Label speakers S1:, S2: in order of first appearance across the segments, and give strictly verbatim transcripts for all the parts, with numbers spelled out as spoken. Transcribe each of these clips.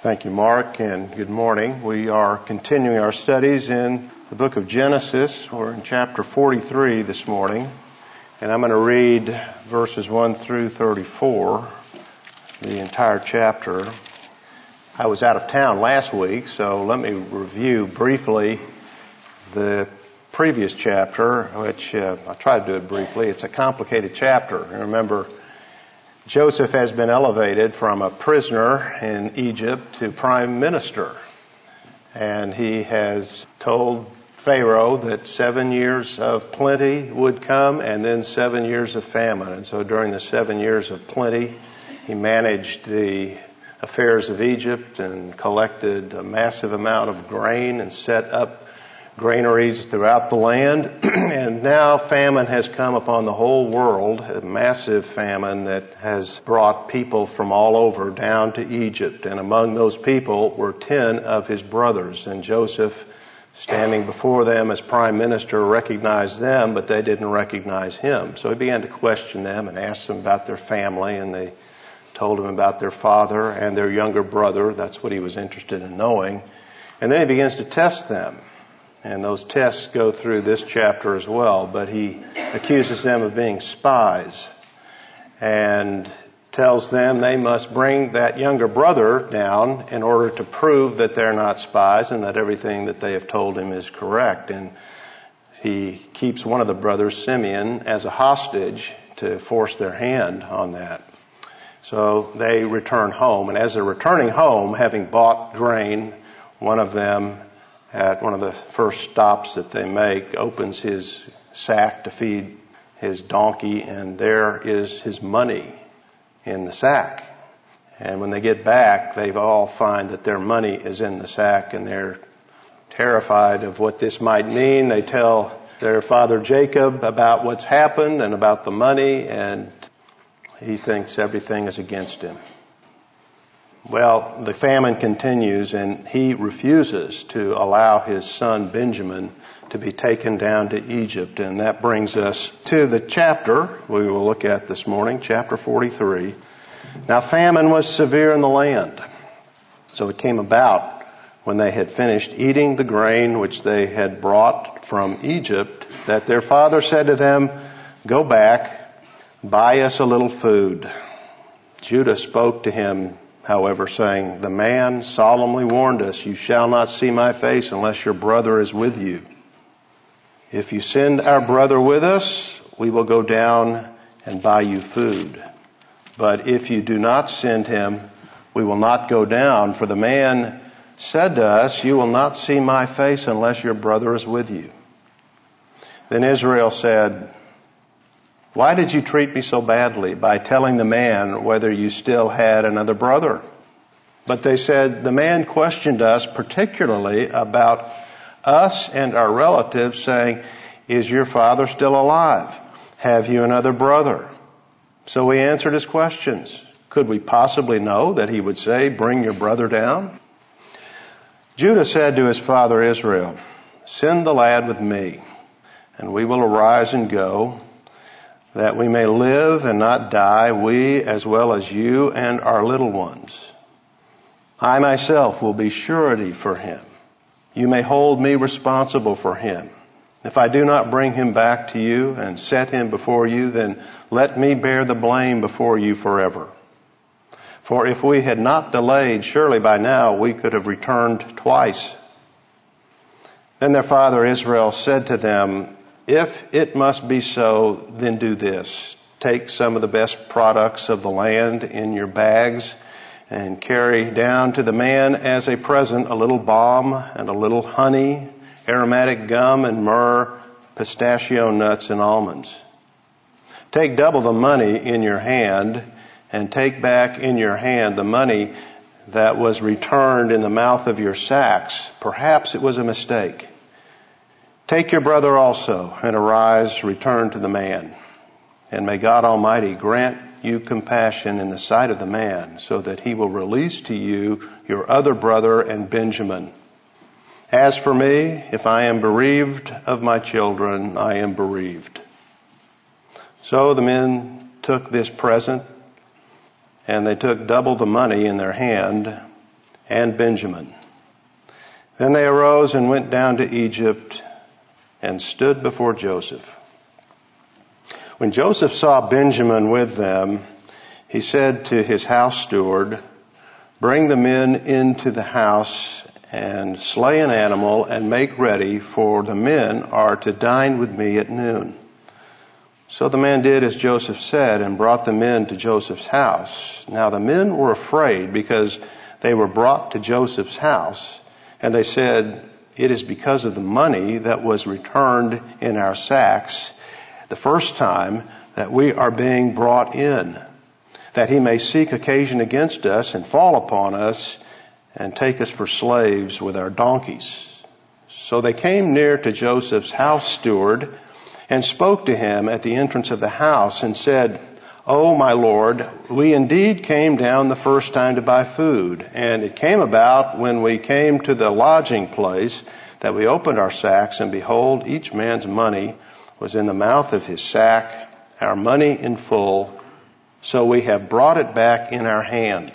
S1: Thank you, Mark, and good morning. We are continuing our studies in the book of Genesis. We're in chapter forty-three this morning, and I'm going to read verses one through thirty-four, the entire chapter. I was out of town last week, so let me review briefly the previous chapter, which uh, I'll try to do it briefly. It's a complicated chapter. Remember, Joseph has been elevated from a prisoner in Egypt to prime minister. And he has told Pharaoh that seven years of plenty would come and then seven years of famine. And so during the seven years of plenty, he managed the affairs of Egypt and collected a massive amount of grain and set up granaries throughout the land. And now famine has come upon the whole world, a massive famine that has brought people from all over down to Egypt. And among those people were ten of his brothers. And Joseph, standing before them as prime minister, recognized them, but they didn't recognize him. So he began to question them and ask them about their family, and they told him about their father and their younger brother. That's what he was interested in knowing. And then he begins to test them. And those tests go through this chapter as well, but he accuses them of being spies and tells them they must bring that younger brother down in order to prove that they're not spies and that everything that they have told him is correct. And he keeps one of the brothers, Simeon, as a hostage to force their hand on that. So they return home, and as they're returning home, having bought grain, one of them at one of the first stops that they make, opens his sack to feed his donkey, and there is his money in the sack. And when they get back, they all find that their money is in the sack, and they're terrified of what this might mean. They tell their father Jacob about what's happened and about the money, and he thinks everything is against him. Well, the famine continues, and he refuses to allow his son Benjamin to be taken down to Egypt. And that brings us to the chapter we will look at this morning, chapter forty-three. Now, famine was severe in the land. So it came about when they had finished eating the grain which they had brought from Egypt, that their father said to them, "Go back, buy us a little food." Judah spoke to him, however, saying, "The man solemnly warned us, you shall not see my face unless your brother is with you. If you send our brother with us, we will go down and buy you food. But if you do not send him, we will not go down, for the man said to us, you will not see my face unless your brother is with you." Then Israel said, "Why did you treat me so badly by telling the man whether you still had another brother?" But they said, "The man questioned us particularly about us and our relatives, saying, 'Is your father still alive? Have you another brother?' So we answered his questions. Could we possibly know that he would say, 'Bring your brother down'?" Judah said to his father Israel, "Send the lad with me, and we will arise and go, that we may live and not die, we as well as you and our little ones. I myself will be surety for him. You may hold me responsible for him. If I do not bring him back to you and set him before you, then let me bear the blame before you forever. For if we had not delayed, surely by now we could have returned twice." Then their father Israel said to them, "If it must be so, then do this. Take some of the best products of the land in your bags and carry down to the man as a present a little balm and a little honey, aromatic gum and myrrh, pistachio nuts and almonds. Take double the money in your hand, and take back in your hand the money that was returned in the mouth of your sacks. Perhaps it was a mistake. Take your brother also, and arise, return to the man. And may God Almighty grant you compassion in the sight of the man, so that he will release to you your other brother and Benjamin. As for me, if I am bereaved of my children, I am bereaved." So the men took this present, and they took double the money in their hand, and Benjamin. Then they arose and went down to Egypt and stood before Joseph. When Joseph saw Benjamin with them, he said to his house steward, "Bring the men into the house and slay an animal and make ready, for the men are to dine with me at noon." So the man did as Joseph said and brought the men to Joseph's house. Now the men were afraid because they were brought to Joseph's house, and they said, "It is because of the money that was returned in our sacks the first time that we are being brought in, that he may seek occasion against us and fall upon us and take us for slaves with our donkeys." So they came near to Joseph's house steward and spoke to him at the entrance of the house and said, "O my lord, we indeed came down the first time to buy food, and it came about when we came to the lodging place that we opened our sacks, and behold, each man's money was in the mouth of his sack, our money in full. So we have brought it back in our hand.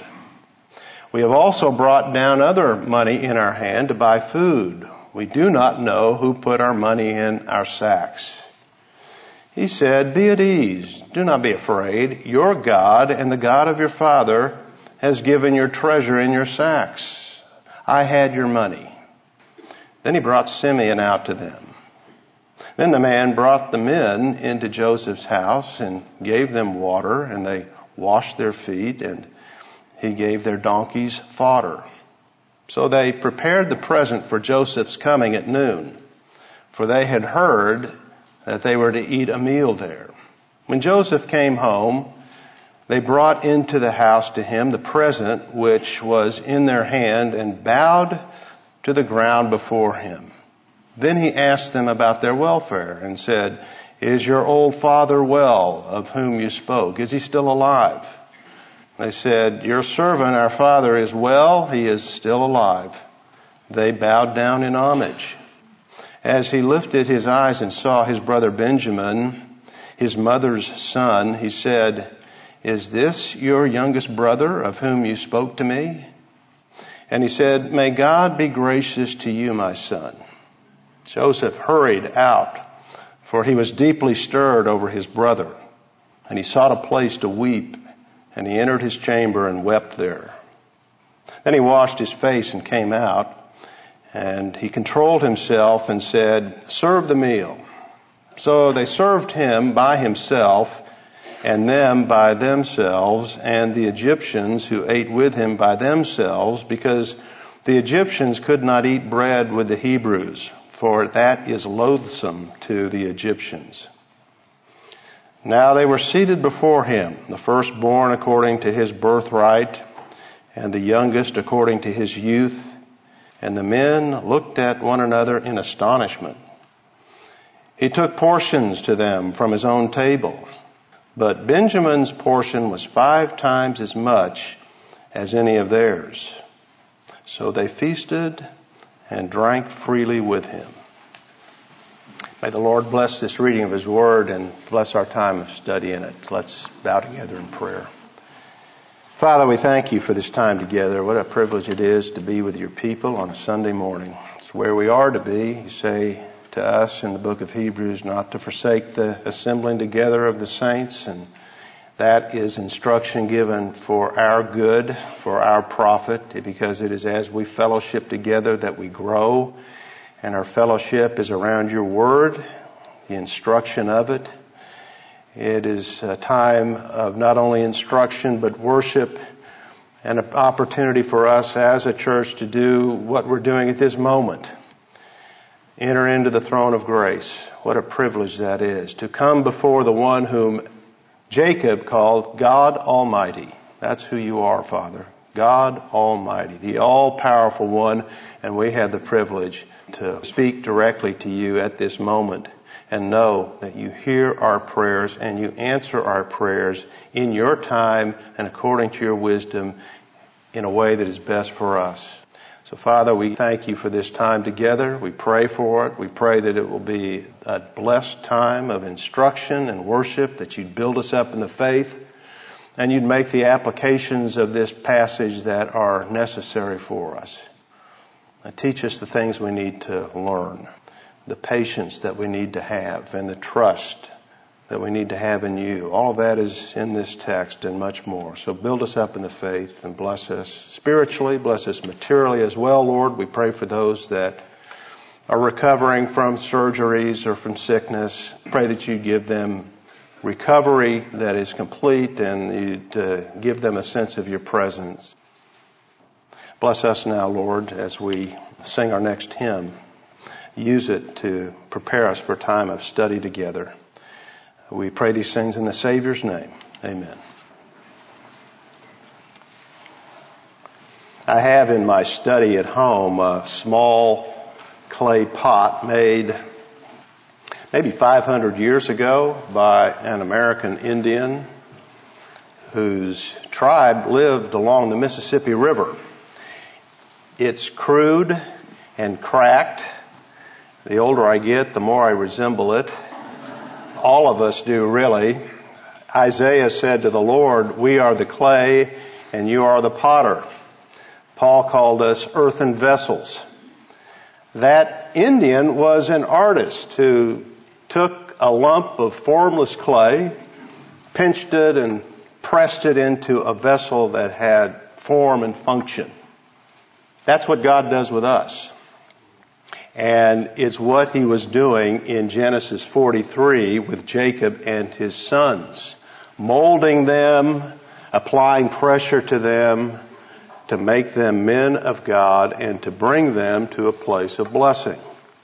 S1: We have also brought down other money in our hand to buy food. We do not know who put our money in our sacks." He said, "Be at ease. Do not be afraid. Your God and the God of your father has given your treasure in your sacks. I had your money." Then he brought Simeon out to them. Then the man brought the men into Joseph's house and gave them water, and they washed their feet, and he gave their donkeys fodder. So they prepared the present for Joseph's coming at noon, for they had heard that they were to eat a meal there. When Joseph came home, they brought into the house to him the present which was in their hand and bowed to the ground before him. Then he asked them about their welfare and said, "Is your old father well, of whom you spoke? Is he still alive?" They said, "Your servant, our father, is well. He is still alive." They bowed down in homage. As he lifted his eyes and saw his brother Benjamin, his mother's son, he said, "Is this your youngest brother of whom you spoke to me?" And he said, "May God be gracious to you, my son." Joseph hurried out, for he was deeply stirred over his brother. And he sought a place to weep, and he entered his chamber and wept there. Then he washed his face and came out, and he controlled himself and said, "Serve the meal." So they served him by himself, and them by themselves, and the Egyptians who ate with him by themselves, because the Egyptians could not eat bread with the Hebrews, for that is loathsome to the Egyptians. Now they were seated before him, the firstborn according to his birthright, and the youngest according to his youth. And the men looked at one another in astonishment. He took portions to them from his own table, but Benjamin's portion was five times as much as any of theirs. So they feasted and drank freely with him. May the Lord bless this reading of his word and bless our time of study in it. Let's bow together in prayer. Father, we thank you for this time together. What a privilege it is to be with your people on a Sunday morning. It's where we are to be. You say to us in the book of Hebrews not to forsake the assembling together of the saints, and that is instruction given for our good, for our profit, because it is as we fellowship together that we grow, and our fellowship is around your word, the instruction of it. It is a time of not only instruction but worship, and an opportunity for us as a church to do what we're doing at this moment. Enter into the throne of grace. What a privilege that is, to come before the one whom Jacob called God Almighty. That's who you are, Father. God Almighty, the all-powerful one, and we have the privilege to speak directly to you at this moment and know that you hear our prayers and you answer our prayers in your time and according to your wisdom in a way that is best for us. So, Father, we thank you for this time together. We pray for it. We pray that it will be a blessed time of instruction and worship, that you'd build us up in the faith, and you'd make the applications of this passage that are necessary for us. Now, teach us the things we need to learn, the patience that we need to have, and the trust that we need to have in you. All of that is in this text and much more. So build us up in the faith and bless us spiritually, bless us materially as well, Lord. We pray for those that are recovering from surgeries or from sickness. Pray that you give them recovery that is complete and you'd uh, give them a sense of your presence. Bless us now, Lord, as we sing our next hymn. Use it to prepare us for a time of study together. We pray these things in the Savior's name. Amen. I have in my study at home a small clay pot made maybe five hundred years ago by an American Indian whose tribe lived along the Mississippi River. It's crude and cracked. The older I get, the more I resemble it. All of us do, really. Isaiah said to the Lord, "We are the clay and you are the potter." Paul called us earthen vessels. That Indian was an artist who took a lump of formless clay, pinched it and pressed it into a vessel that had form and function. That's what God does with us. And it's what he was doing in Genesis forty-three with Jacob and his sons, molding them, applying pressure to them to make them men of God and to bring them to a place of blessing.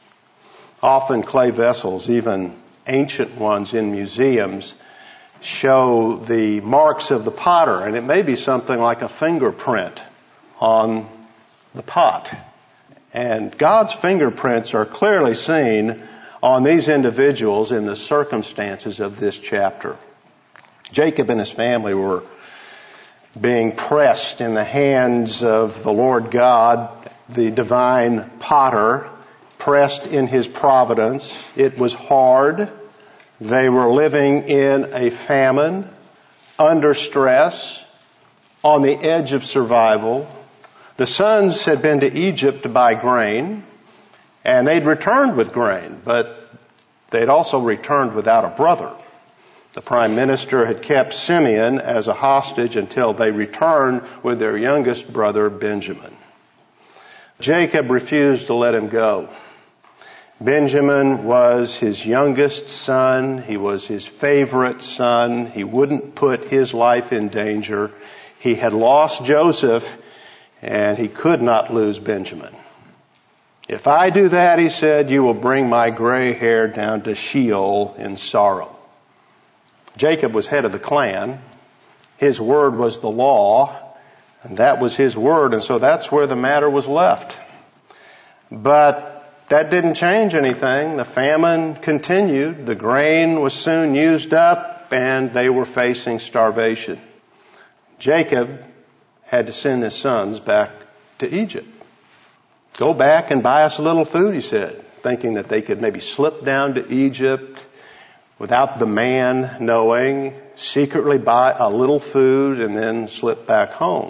S1: Often clay vessels, even ancient ones in museums, show the marks of the potter, and it may be something like a fingerprint on the pot. And God's fingerprints are clearly seen on these individuals in the circumstances of this chapter. Jacob and his family were being pressed in the hands of the Lord God, the divine potter, pressed in his providence. It was hard. They were living in a famine, under stress, on the edge of survival. The sons had been to Egypt to buy grain, and they'd returned with grain, but they'd also returned without a brother. The prime minister had kept Simeon as a hostage until they returned with their youngest brother, Benjamin. Jacob refused to let him go. Benjamin was his youngest son. He was his favorite son. He wouldn't put his life in danger. He had lost Joseph, and he could not lose Benjamin. "If I do that," he said, "you will bring my gray hair down to Sheol in sorrow." Jacob was head of the clan. His word was the law, and that was his word, and so that's where the matter was left. But that didn't change anything. The famine continued. The grain was soon used up, and they were facing starvation. Jacob had to send his sons back to Egypt. "Go back and buy us a little food," he said, thinking that they could maybe slip down to Egypt without the man knowing, secretly buy a little food and then slip back home.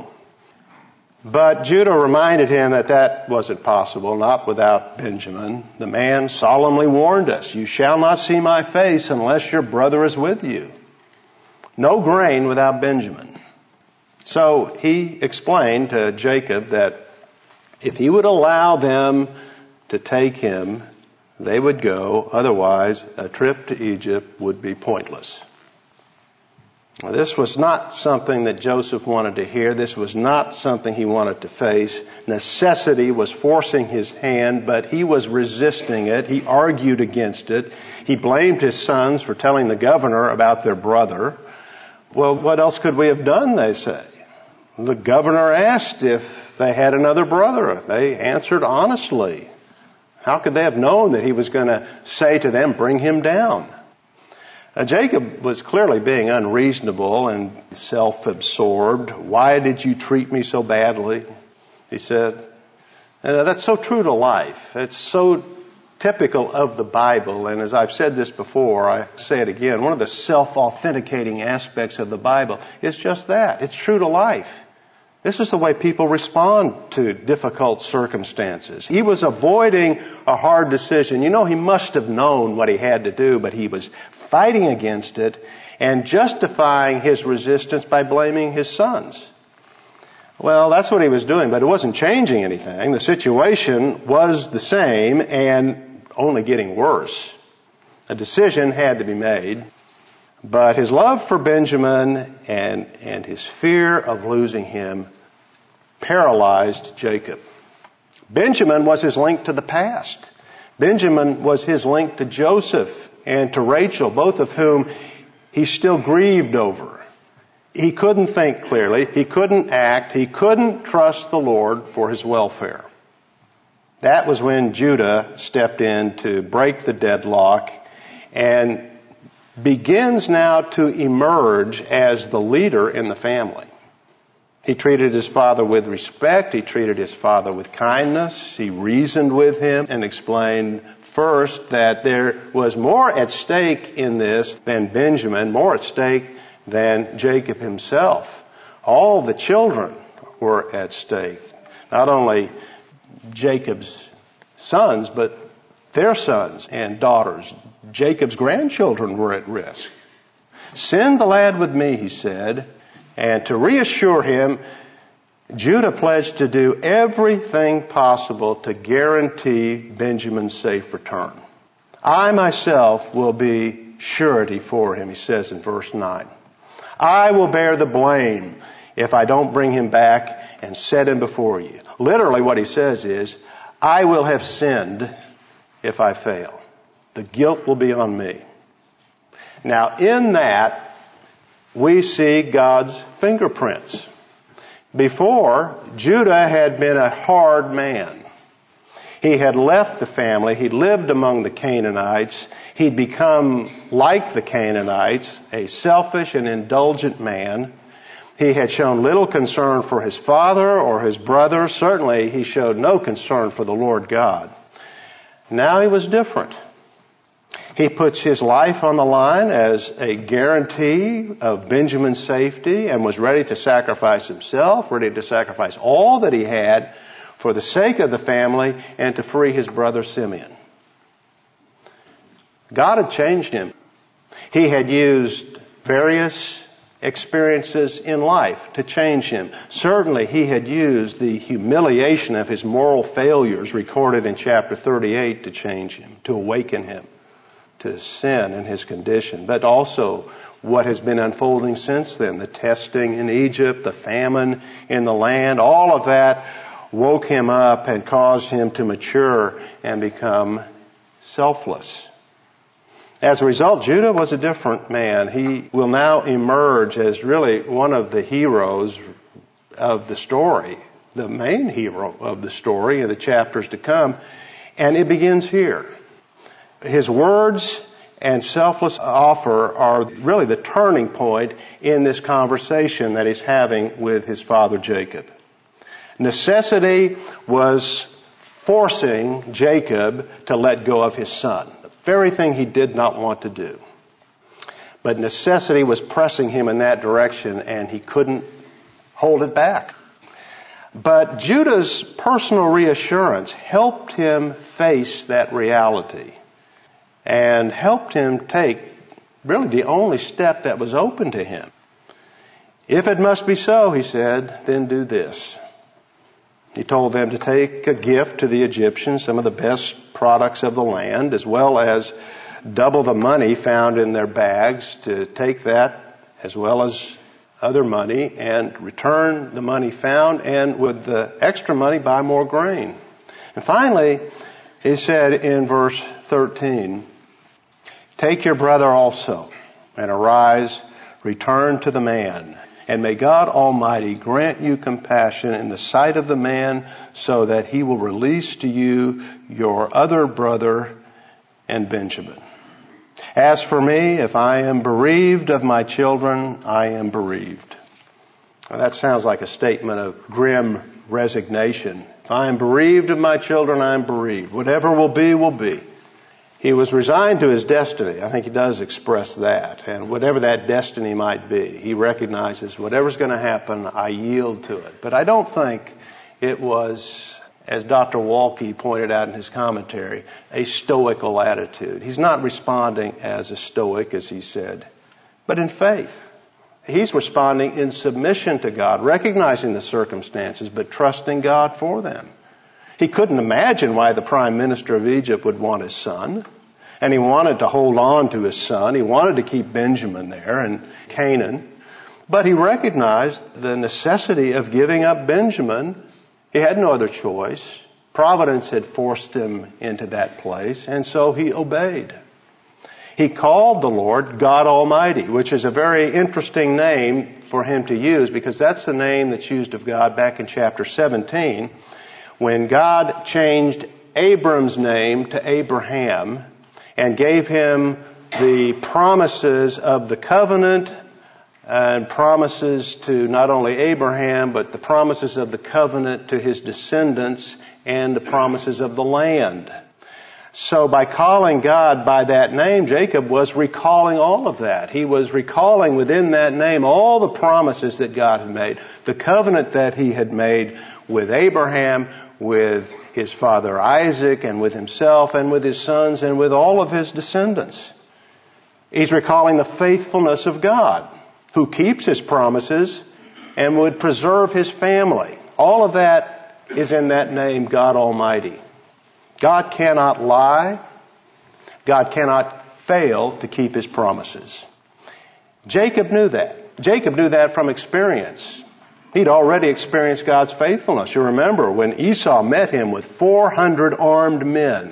S1: But Judah reminded him that that wasn't possible, not without Benjamin. The man solemnly warned us, "You shall not see my face unless your brother is with you." No grain without Benjamin. So he explained to Jacob that if he would allow them to take him, they would go. Otherwise, a trip to Egypt would be pointless. Now, this was not something that Joseph wanted to hear. This was not something he wanted to face. Necessity was forcing his hand, but he was resisting it. He argued against it. He blamed his sons for telling the governor about their brother. Well, what else could we have done, they say? The governor asked if they had another brother. They answered honestly. How could they have known that he was going to say to them, "Bring him down"? Now, Jacob was clearly being unreasonable and self-absorbed. "Why did you treat me so badly?" he said. And that's so true to life. It's so typical of the Bible, and as I've said this before, I say it again, one of the self-authenticating aspects of the Bible is just that. It's true to life. This is the way people respond to difficult circumstances. He was avoiding a hard decision. You know, he must have known what he had to do, but he was fighting against it and justifying his resistance by blaming his sons. Well, that's what he was doing, but it wasn't changing anything. The situation was the same and only getting worse. A decision had to be made, but his love for Benjamin and, and his fear of losing him paralyzed Jacob. Benjamin was his link to the past. Benjamin was his link to Joseph and to Rachel, both of whom he still grieved over. He couldn't think clearly. He couldn't act. He couldn't trust the Lord for his welfare. That was when Judah stepped in to break the deadlock and begins now to emerge as the leader in the family. He treated his father with respect. He treated his father with kindness. He reasoned with him and explained first that there was more at stake in this than Benjamin, more at stake than Jacob himself. All the children were at stake. Not only Jacob's sons, but their sons and daughters. Jacob's grandchildren were at risk. Send the lad with me, he said. And to reassure him, Judah pledged to do everything possible to guarantee Benjamin's safe return. I myself will be surety for him, he says in verse nine. I will bear the blame if I don't bring him back and set him before you. Literally what he says is, I will have sinned if I fail. The guilt will be on me. Now in that, we see God's fingerprints. Before, Judah had been a hard man. He had left the family. He lived among the Canaanites. He'd become like the Canaanites, a selfish and indulgent man. He had shown little concern for his father or his brothers. Certainly, he showed no concern for the Lord God. Now he was different. He puts his life on the line as a guarantee of Benjamin's safety and was ready to sacrifice himself, ready to sacrifice all that he had for the sake of the family and to free his brother Simeon. God had changed him. He had used various experiences in life to change him. Certainly he had used the humiliation of his moral failures recorded in chapter thirty-eight to change him, to awaken him to sin and his condition, but also what has been unfolding since then, the testing in Egypt, the famine in the land, all of that woke him up and caused him to mature and become selfless. As a result, Judah was a different man. He will now emerge as really one of the heroes of the story, the main hero of the story in the chapters to come, and it begins here. His words and selfless offer are really the turning point in this conversation that he's having with his father Jacob. Necessity was forcing Jacob to let go of his son, the very thing he did not want to do. But necessity was pressing him in that direction, and he couldn't hold it back. But Judah's personal reassurance helped him face that reality and helped him take really the only step that was open to him. If it must be so, he said, then do this. He told them to take a gift to the Egyptians, some of the best products of the land, as well as double the money found in their bags, to take that as well as other money and return the money found, and with the extra money buy more grain. And finally, he said in verse thirteen, take your brother also and arise, return to the man. And may God Almighty grant you compassion in the sight of the man so that he will release to you your other brother and Benjamin. As for me, if I am bereaved of my children, I am bereaved. Now, that sounds like a statement of grim resignation. If I am bereaved of my children, I am bereaved. Whatever will be, will be. He was resigned to his destiny. I think he does express that. And whatever that destiny might be, he recognizes whatever's going to happen, I yield to it. But I don't think it was, as Doctor Walke pointed out in his commentary, a stoical attitude. He's not responding as a stoic, as he said, but in faith. He's responding in submission to God, recognizing the circumstances, but trusting God for them. He couldn't imagine why the prime minister of Egypt would want his son. And he wanted to hold on to his son. He wanted to keep Benjamin there and Canaan. But he recognized the necessity of giving up Benjamin. He had no other choice. Providence had forced him into that place, and so he obeyed. He called the Lord God Almighty, which is a very interesting name for him to use, because that's the name that's used of God back in chapter seventeen, when God changed Abram's name to Abraham and gave him the promises of the covenant and promises to not only Abraham, but the promises of the covenant to his descendants and the promises of the land. So by calling God by that name, Jacob was recalling all of that. He was recalling within that name all the promises that God had made, the covenant that he had made with Abraham, with his father Isaac, and with himself, and with his sons, and with all of his descendants. He's recalling the faithfulness of God, who keeps his promises and would preserve his family. All of that is in that name, God Almighty. God cannot lie. God cannot fail to keep his promises. Jacob knew that. Jacob knew that from experience. He'd already experienced God's faithfulness. You remember when Esau met him with four hundred armed men.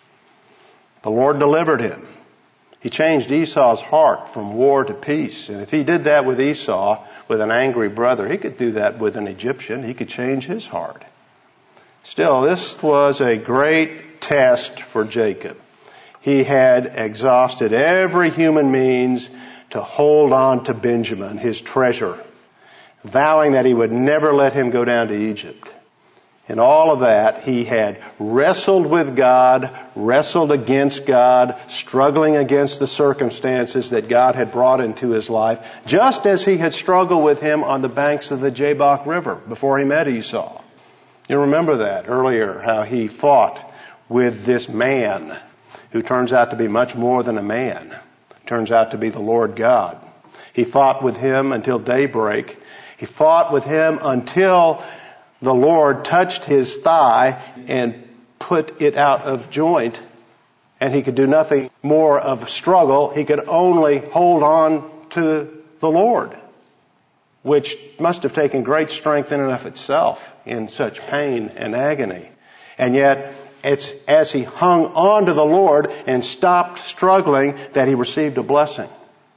S1: The Lord delivered him. He changed Esau's heart from war to peace. And if he did that with Esau, with an angry brother, he could do that with an Egyptian. He could change his heart. Still, this was a great test for Jacob. He had exhausted every human means to hold on to Benjamin, his treasure, vowing that he would never let him go down to Egypt. In all of that, he had wrestled with God, wrestled against God, struggling against the circumstances that God had brought into his life, just as he had struggled with him on the banks of the Jabbok River before he met Esau. You remember that earlier, how he fought with this man who turns out to be much more than a man, turns out to be the Lord God. He fought with him until daybreak. He fought with him until the Lord touched his thigh and put it out of joint, and he could do nothing more of a struggle. He could only hold on to the Lord, which must have taken great strength in and of itself in such pain and agony. And yet, it's as he hung on to the Lord and stopped struggling that he received a blessing.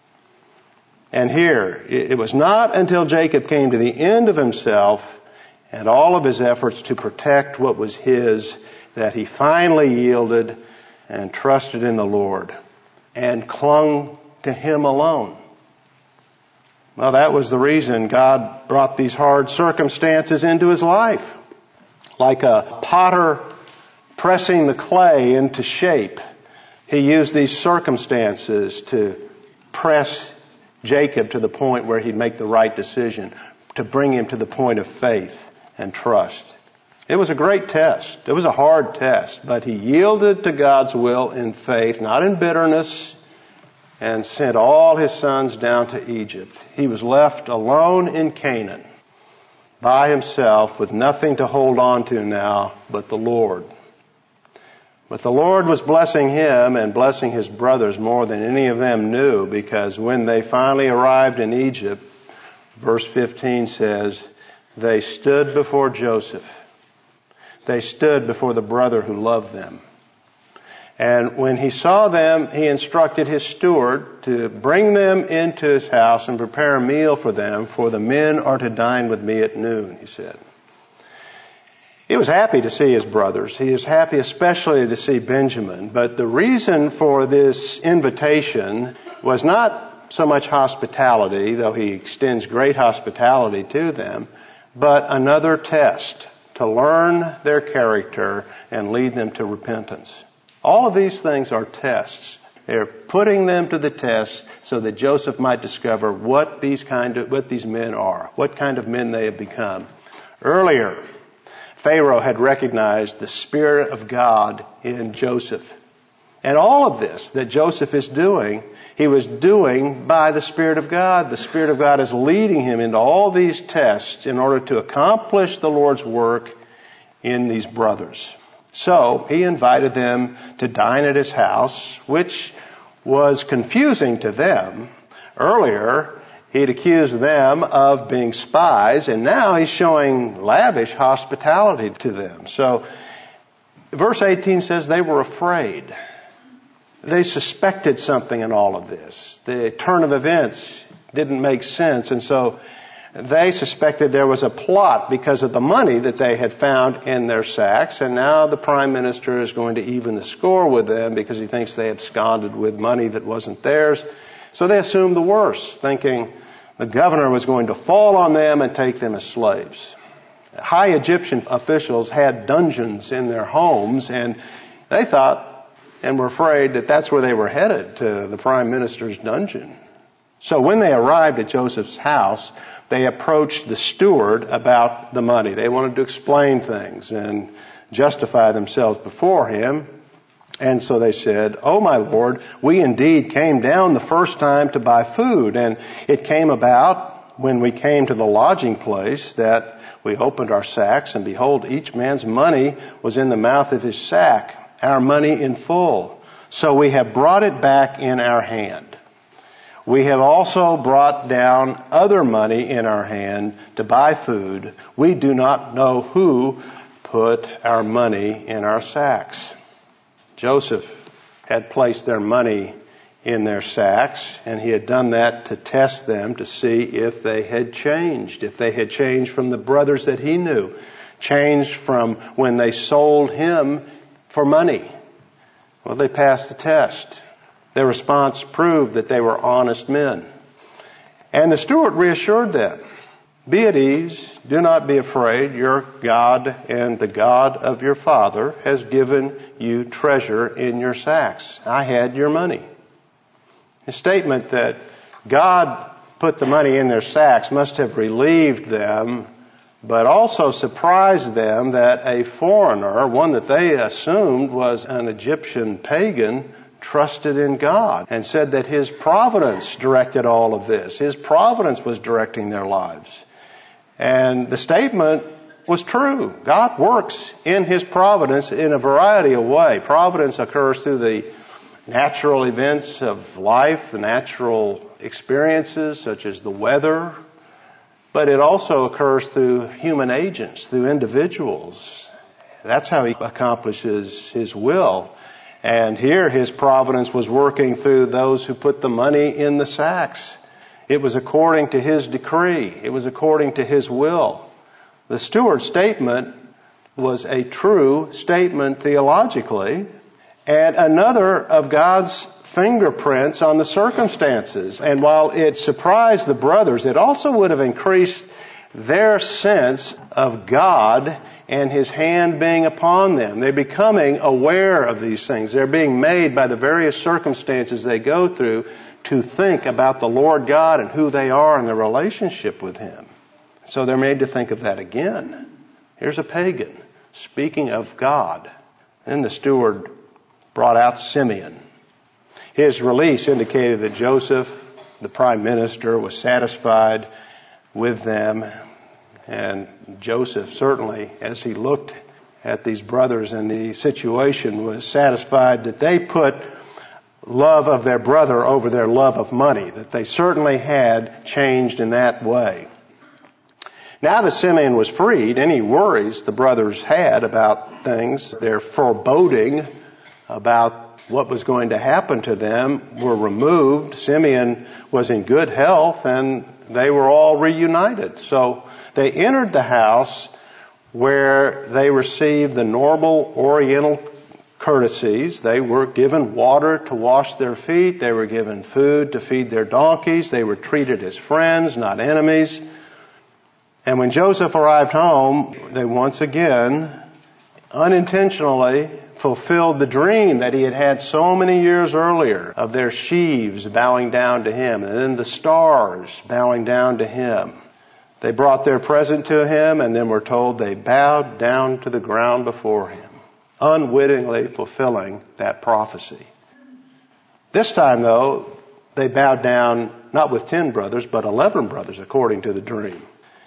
S1: And here, it was not until Jacob came to the end of himself and all of his efforts to protect what was his that he finally yielded and trusted in the Lord and clung to him alone. Well, that was the reason God brought these hard circumstances into his life. Like a potter pressing the clay into shape, he used these circumstances to press Jacob to the point where he'd make the right decision, to bring him to the point of faith and trust. It was a great test. It was a hard test, but he yielded to God's will in faith, not in bitterness, and sent all his sons down to Egypt. He was left alone in Canaan by himself with nothing to hold on to now but the Lord. But the Lord was blessing him and blessing his brothers more than any of them knew, because when they finally arrived in Egypt, verse fifteen says, they stood before Joseph. They stood before the brother who loved them. And when he saw them, he instructed his steward to bring them into his house and prepare a meal for them, for the men are to dine with me at noon, he said. He was happy to see his brothers. He was happy especially to see Benjamin. But the reason for this invitation was not so much hospitality, though he extends great hospitality to them, but another test to learn their character and lead them to repentance. All of these things are tests. They're putting them to the test so that Joseph might discover what these kind of, what these men are, what kind of men they have become. Earlier, Pharaoh had recognized the Spirit of God in Joseph. And all of this that Joseph is doing, he was doing by the Spirit of God. The Spirit of God is leading him into all these tests in order to accomplish the Lord's work in these brothers. So he invited them to dine at his house, which was confusing to them. Earlier, he'd accused them of being spies, and now he's showing lavish hospitality to them. So verse eighteen says they were afraid. They suspected something in all of this. The turn of events didn't make sense, and so they suspected there was a plot because of the money that they had found in their sacks, and now the prime minister is going to even the score with them because he thinks they absconded with money that wasn't theirs. So they assumed the worst, thinking the governor was going to fall on them and take them as slaves. High Egyptian officials had dungeons in their homes, and they thought and were afraid that that's where they were headed, to the prime minister's dungeon. So when they arrived at Joseph's house, they approached the steward about the money. They wanted to explain things and justify themselves before him. And so they said, "Oh, my lord, we indeed came down the first time to buy food. And it came about when we came to the lodging place that we opened our sacks, and behold, each man's money was in the mouth of his sack, our money in full. So we have brought it back in our hand. We have also brought down other money in our hand to buy food. We do not know who put our money in our sacks." Joseph had placed their money in their sacks, and he had done that to test them to see if they had changed, if they had changed from the brothers that he knew, changed from when they sold him for money. Well, they passed the test. Their response proved that they were honest men. And the steward reassured them, "Be at ease, do not be afraid. Your God and the God of your father has given you treasure in your sacks. I had your money." The statement that God put the money in their sacks must have relieved them, but also surprised them that a foreigner, one that they assumed was an Egyptian pagan, trusted in God and said that His providence directed all of this. His providence was directing their lives. And the statement was true. God works in His providence in a variety of ways. Providence occurs through the natural events of life, the natural experiences such as the weather, but it also occurs through human agents, through individuals. That's how He accomplishes His will. And here His providence was working through those who put the money in the sacks. It was according to His decree. It was according to His will. The steward's statement was a true statement theologically, and another of God's fingerprints on the circumstances. And while it surprised the brothers, it also would have increased their sense of God and His hand being upon them. They're becoming aware of these things. They're being made by the various circumstances they go through to think about the Lord God and who they are and their relationship with Him. So they're made to think of that again. Here's a pagan speaking of God. Then the steward brought out Simeon. His release indicated that Joseph, the prime minister, was satisfied with them. And Joseph certainly, as he looked at these brothers and the situation, was satisfied that they put love of their brother over their love of money, that they certainly had changed in that way. Now that Simeon was freed, any worries the brothers had about things, their foreboding about what was going to happen to them, were removed. Simeon was in good health, and they were all reunited. So they entered the house where they received the normal Oriental courtesies. They were given water to wash their feet. They were given food to feed their donkeys. They were treated as friends, not enemies. And when Joseph arrived home, they once again, unintentionally, fulfilled the dream that he had had so many years earlier of their sheaves bowing down to him and then the stars bowing down to him. They brought their present to him, and then we're told they bowed down to the ground before him, unwittingly fulfilling that prophecy. This time, though, they bowed down not with ten brothers, but eleven brothers, according to the dream.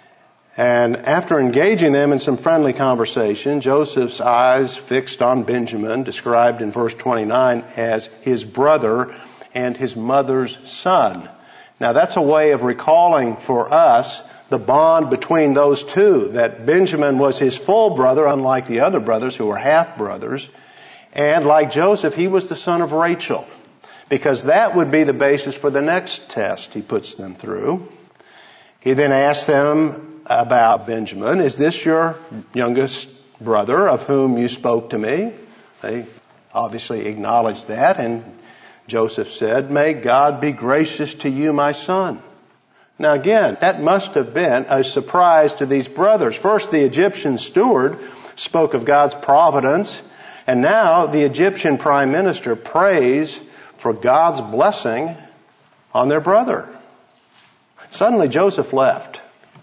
S1: And after engaging them in some friendly conversation, Joseph's eyes fixed on Benjamin, described in verse twenty-nine as his brother and his mother's son. Now that's a way of recalling for us the bond between those two, that Benjamin was his full brother, unlike the other brothers who were half brothers. And like Joseph, he was the son of Rachel, because that would be the basis for the next test he puts them through. He then asks them about Benjamin. Is this your youngest brother of whom you spoke to me? They obviously acknowledged that, and Joseph said, "May God be gracious to you, my son." Now again, that must have been a surprise to these brothers. First, the Egyptian steward spoke of God's providence, and now the Egyptian prime minister prays for God's blessing on their brother. Suddenly Joseph left.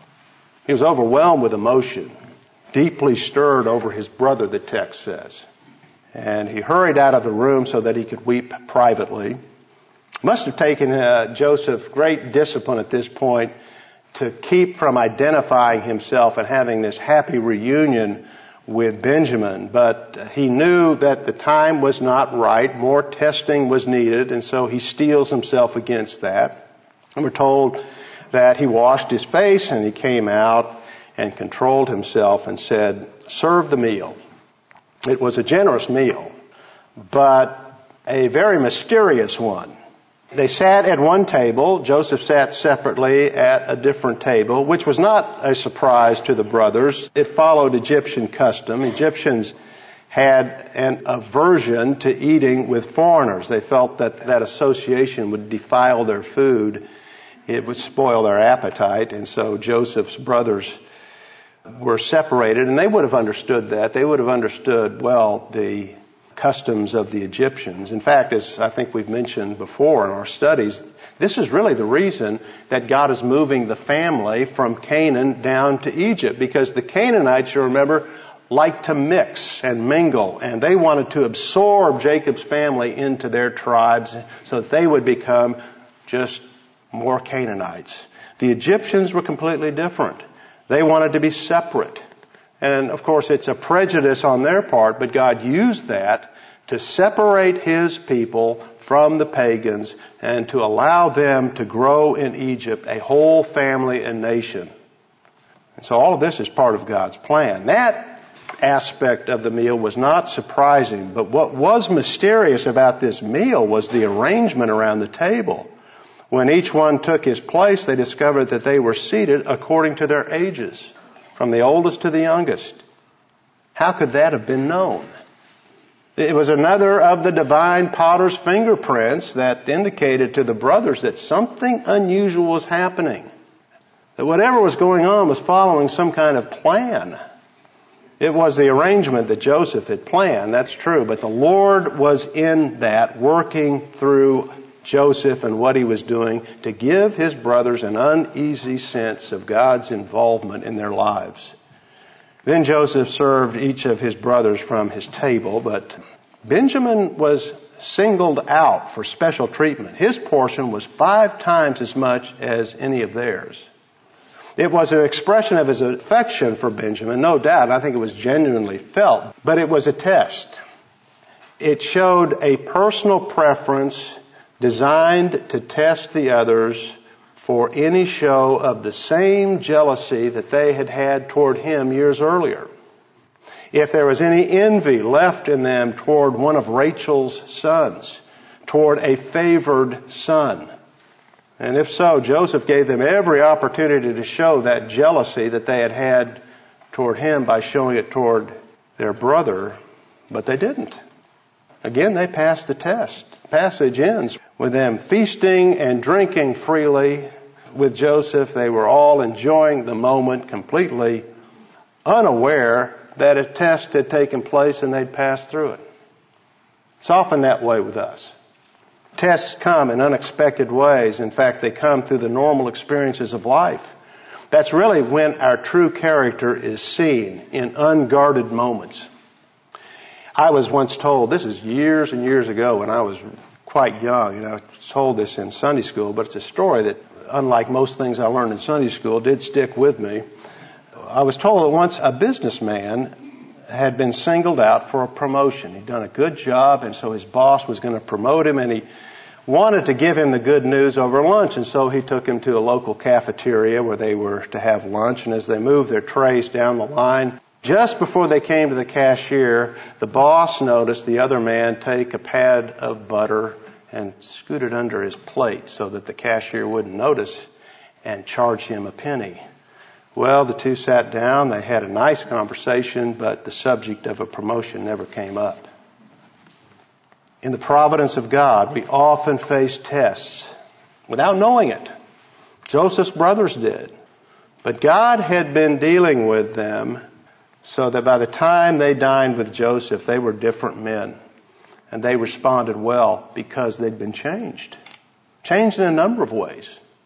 S1: He was overwhelmed with emotion, deeply stirred over his brother, the text says. And he hurried out of the room so that he could weep privately. Must have taken uh, Joseph great discipline at this point to keep from identifying himself and having this happy reunion with Benjamin. But he knew that the time was not right. More testing was needed, and so he steels himself against that. And we're told that he washed his face and he came out and controlled himself and said, "Serve the meal." It was a generous meal, but a very mysterious one. They sat at one table. Joseph sat separately at a different table, which was not a surprise to the brothers. It followed Egyptian custom. Egyptians had an aversion to eating with foreigners. They felt that that association would defile their food. It would spoil their appetite. And so Joseph's brothers were separated, and they would have understood that. They would have understood, well, the customs of the Egyptians. In fact, as I think we've mentioned before in our studies, this is really the reason that God is moving the family from Canaan down to Egypt, because the Canaanites, you remember, liked to mix and mingle, and they wanted to absorb Jacob's family into their tribes so that they would become just more Canaanites. The Egyptians were completely different. They wanted to be separate. And of course, it's a prejudice on their part, but God used that to separate His people from the pagans and to allow them to grow in Egypt, a whole family and nation. And so all of this is part of God's plan. That aspect of the meal was not surprising, but what was mysterious about this meal was the arrangement around the table. When each one took his place, they discovered that they were seated according to their ages, from the oldest to the youngest. How could that have been known? It was another of the divine potter's fingerprints that indicated to the brothers that something unusual was happening. That whatever was going on was following some kind of plan. It was the arrangement that Joseph had planned, that's true, but the Lord was in that, working through Joseph and what he was doing to give his brothers an uneasy sense of God's involvement in their lives. Then Joseph served each of his brothers from his table, but Benjamin was singled out for special treatment. His portion was five times as much as any of theirs. It was an expression of his affection for Benjamin, no doubt. I think it was genuinely felt, but it was a test. It showed a personal preference designed to test the others for any show of the same jealousy that they had had toward him years earlier. If there was any envy left in them toward one of Rachel's sons, toward a favored son. And if so, Joseph gave them every opportunity to show that jealousy that they had had toward him by showing it toward their brother, but they didn't. Again, they passed the test. The passage ends with them feasting and drinking freely, with Joseph. They were all enjoying the moment, completely unaware that a test had taken place and they'd passed through it. It's often that way with us. Tests come in unexpected ways. In fact, they come through the normal experiences of life. That's really when our true character is seen, in unguarded moments. I was once told, this is years and years ago when I was quite young, and I was told this in Sunday school, but it's a story that, unlike most things I learned in Sunday school, did stick with me. I was told that once a businessman had been singled out for a promotion. He'd done a good job, and so his boss was going to promote him, and he wanted to give him the good news over lunch, and so he took him to a local cafeteria where they were to have lunch, and as they moved their trays down the line, just before they came to the cashier, the boss noticed the other man take a pad of butter and scoot it under his plate so that the cashier wouldn't notice and charge him a penny. Well, the two sat down, they had a nice conversation, but the subject of a promotion never came up. In the providence of God, we often face tests without knowing it. Joseph's brothers did. But God had been dealing with them so that by the time they dined with Joseph, they were different men. And they responded well because they'd been changed. Changed in a number of ways.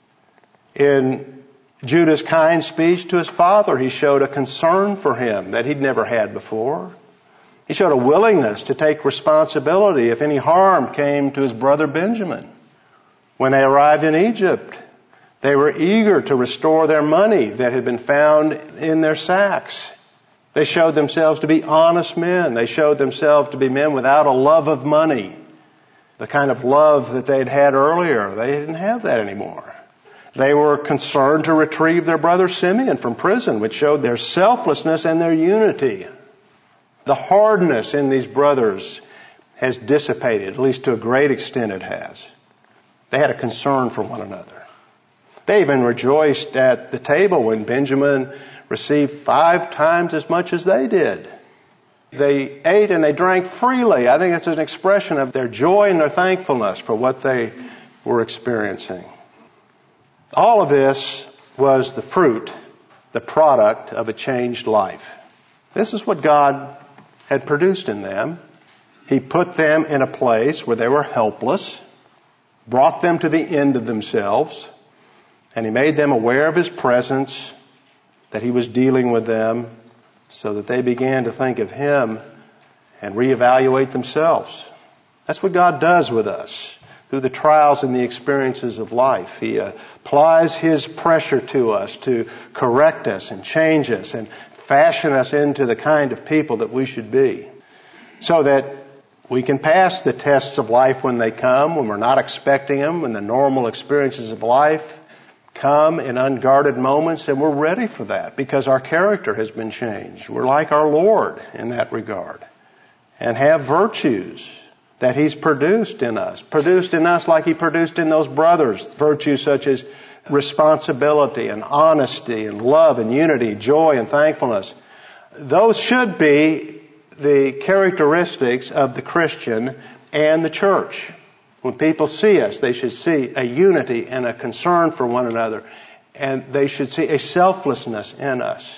S1: In Judah's kind speech to his father, he showed a concern for him that he'd never had before. He showed a willingness to take responsibility if any harm came to his brother Benjamin. When they arrived in Egypt, they were eager to restore their money that had been found in their sacks. They showed themselves to be honest men. They showed themselves to be men without a love of money. The kind of love that they'd had earlier, they didn't have that anymore. They were concerned to retrieve their brother Simeon from prison, which showed their selflessness and their unity. The hardness in these brothers has dissipated, at least to a great extent it has. They had a concern for one another. They even rejoiced at the table when Benjamin received five times as much as they did. They ate and they drank freely. I think it's an expression of their joy and their thankfulness for what they were experiencing. All of this was the fruit, the product of a changed life. This is what God had produced in them. He put them in a place where they were helpless, brought them to the end of themselves, and He made them aware of His presence, that He was dealing with them, so that they began to think of Him and reevaluate themselves. That's what God does with us through the trials and the experiences of life. He applies His pressure to us to correct us and change us and fashion us into the kind of people that we should be, so that we can pass the tests of life when they come, when we're not expecting them, when the normal experiences of life come in unguarded moments, and we're ready for that because our character has been changed. We're like our Lord in that regard and have virtues that He's produced in us, produced in us like He produced in those brothers, virtues such as responsibility and honesty and love and unity, joy and thankfulness. Those should be the characteristics of the Christian and the church. When people see us, they should see a unity and a concern for one another, and they should see a selflessness in us.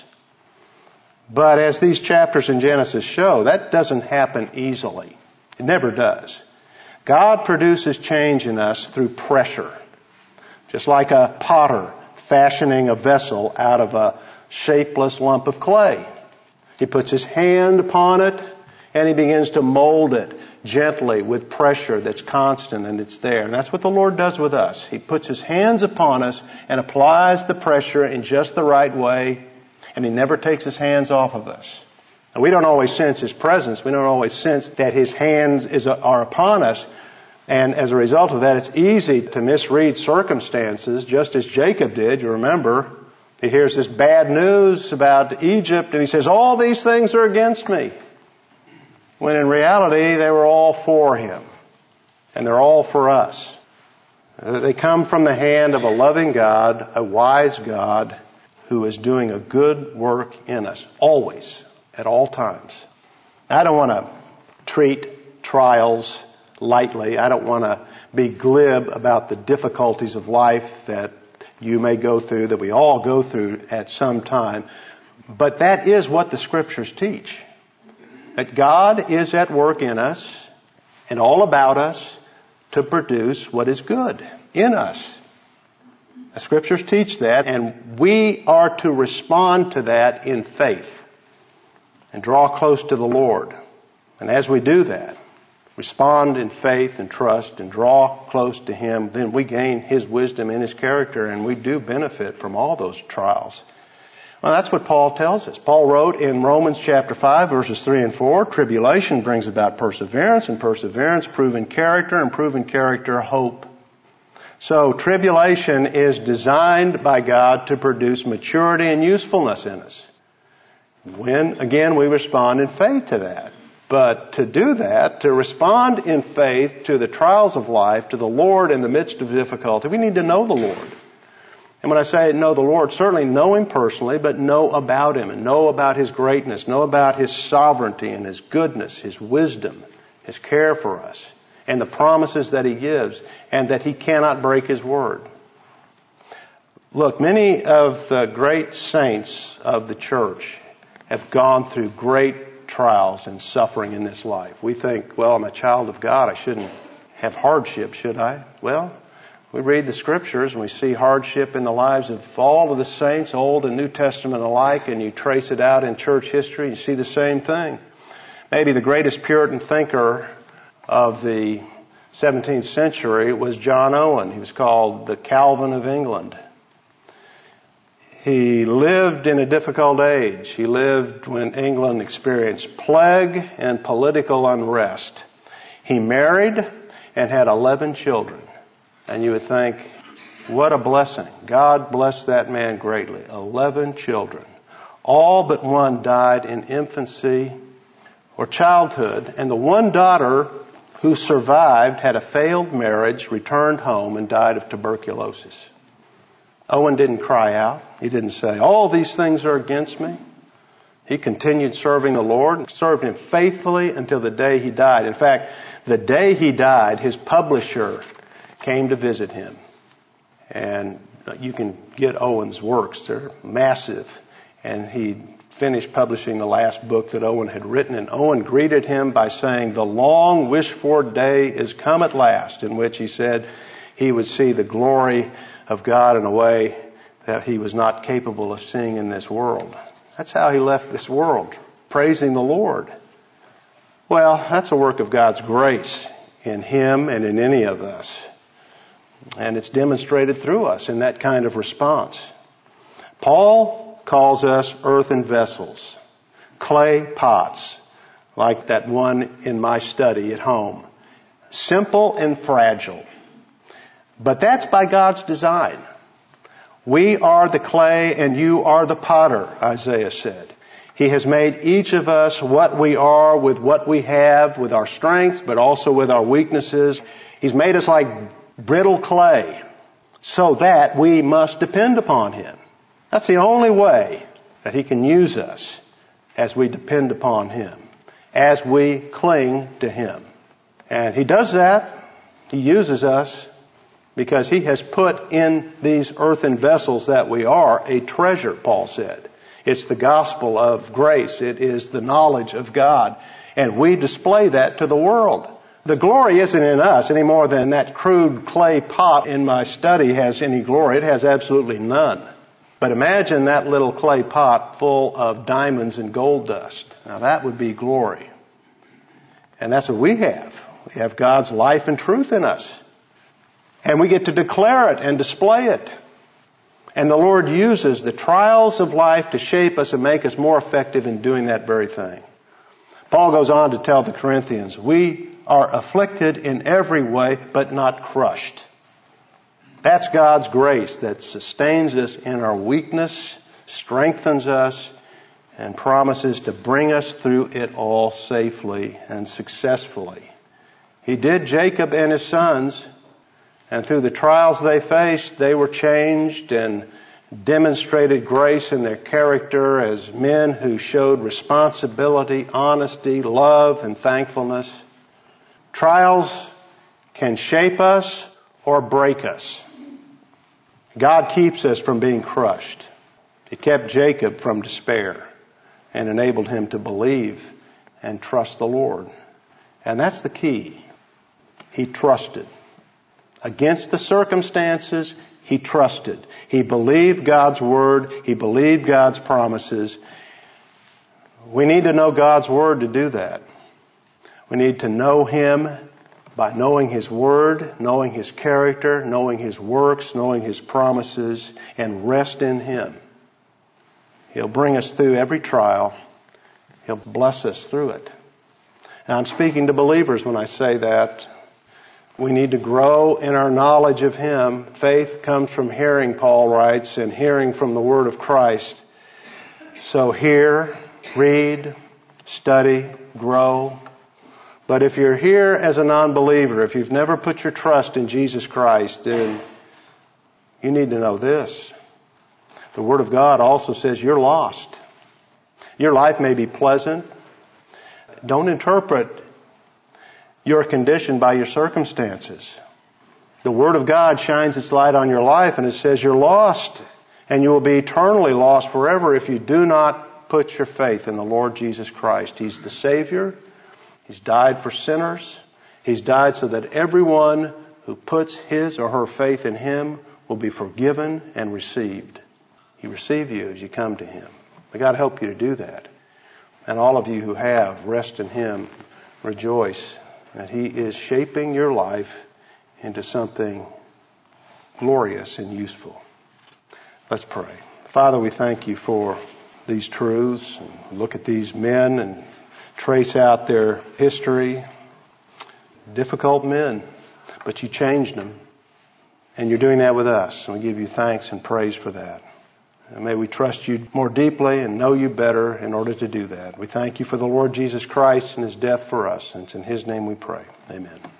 S1: But as these chapters in Genesis show, that doesn't happen easily. It never does. God produces change in us through pressure. Just like a potter fashioning a vessel out of a shapeless lump of clay. He puts his hand upon it and he begins to mold it gently with pressure that's constant and it's there. And that's what the Lord does with us. He puts His hands upon us and applies the pressure in just the right way, and He never takes His hands off of us. And we don't always sense His presence. We don't always sense that His hands is, are upon us. And as a result of that, it's easy to misread circumstances, just as Jacob did. You remember, he hears this bad news about Egypt, and he says, all these things are against me. When in reality, they were all for him. And they're all for us. They come from the hand of a loving God, a wise God, who is doing a good work in us, always, at all times. I don't want to treat trials lightly. I don't want to be glib about the difficulties of life that you may go through, that we all go through at some time. But that is what the Scriptures teach. That God is at work in us and all about us to produce what is good in us. The Scriptures teach that, and we are to respond to that in faith and draw close to the Lord. And as we do that, respond in faith and trust and draw close to Him, then we gain His wisdom and His character, and we do benefit from all those trials. Well, that's what Paul tells us. Paul wrote in Romans chapter five, verses three and four, tribulation brings about perseverance, and perseverance, proven character, and proven character, hope. So tribulation is designed by God to produce maturity and usefulness in us. When, again, we respond in faith to that. But to do that, to respond in faith to the trials of life, to the Lord in the midst of difficulty, we need to know the Lord. And when I say know the Lord, certainly know Him personally, but know about Him and know about His greatness, know about His sovereignty and His goodness, His wisdom, His care for us, and the promises that He gives, and that He cannot break His word. Look, many of the great saints of the church have gone through great trials and suffering in this life. We think, well, I'm a child of God, I shouldn't have hardship, should I? Well, we read the Scriptures and we see hardship in the lives of all of the saints, Old and New Testament alike, and you trace it out in church history and you see the same thing. Maybe the greatest Puritan thinker of the seventeenth century was John Owen. He was called the Calvin of England. He lived in a difficult age. He lived when England experienced plague and political unrest. He married and had eleven children. And you would think, what a blessing. God blessed that man greatly. Eleven children. All but one died in infancy or childhood. And the one daughter who survived had a failed marriage, returned home, and died of tuberculosis. Owen didn't cry out. He didn't say, all these things are against me. He continued serving the Lord and served Him faithfully until the day he died. In fact, the day he died, his publisher came to visit him. And you can get Owen's works. They're massive. And he finished publishing the last book that Owen had written. And Owen greeted him by saying, the long wished for day is come at last, in which he said he would see the glory of God in a way that he was not capable of seeing in this world. That's how he left this world, praising the Lord. Well, that's a work of God's grace in him and in any of us. And it's demonstrated through us in that kind of response. Paul calls us earthen vessels, clay pots, like that one in my study at home. Simple and fragile. But that's by God's design. We are the clay and you are the potter, Isaiah said. He has made each of us what we are with what we have, with our strengths, but also with our weaknesses. He's made us like brittle clay so that we must depend upon Him. That's the only way that He can use us, as we depend upon Him, as we cling to Him. And He does that. He uses us because He has put in these earthen vessels that we are a treasure, Paul said. It's the gospel of grace. It is the knowledge of God. And we display that to the world. The glory isn't in us any more than that crude clay pot in my study has any glory. It has absolutely none. But imagine that little clay pot full of diamonds and gold dust. Now that would be glory. And that's what we have. We have God's life and truth in us. And we get to declare it and display it. And the Lord uses the trials of life to shape us and make us more effective in doing that very thing. Paul goes on to tell the Corinthians, we are afflicted in every way, but not crushed. That's God's grace that sustains us in our weakness, strengthens us, and promises to bring us through it all safely and successfully. He did Jacob and his sons, and through the trials they faced, they were changed and demonstrated grace in their character as men who showed responsibility, honesty, love, and thankfulness. Trials can shape us or break us. God keeps us from being crushed. He kept Jacob from despair and enabled him to believe and trust the Lord. And that's the key. He trusted. Against the circumstances, he trusted. He believed God's word. He believed God's promises. We need to know God's word to do that. We need to know Him by knowing His word, knowing His character, knowing His works, knowing His promises, and rest in Him. He'll bring us through every trial. He'll bless us through it. Now, I'm speaking to believers when I say that. We need to grow in our knowledge of Him. Faith comes from hearing, Paul writes, and hearing from the Word of Christ. So hear, read, study, grow. But if you're here as a non-believer, if you've never put your trust in Jesus Christ, then you need to know this. The Word of God also says you're lost. Your life may be pleasant. Don't interpret your condition by your circumstances. The Word of God shines its light on your life and it says you're lost and you will be eternally lost forever if you do not put your faith in the Lord Jesus Christ. He's the Savior. He's died for sinners. He's died so that everyone who puts his or her faith in Him will be forgiven and received. He receives you as you come to Him. May God help you to do that. And all of you who have, rest in Him. Rejoice that He is shaping your life into something glorious and useful. Let's pray. Father, we thank You for these truths. And look at these men and trace out their history. Difficult men, but You changed them. And You're doing that with us. And we give You thanks and praise for that. And may we trust You more deeply and know You better in order to do that. We thank You for the Lord Jesus Christ and His death for us. And it's in His name we pray. Amen.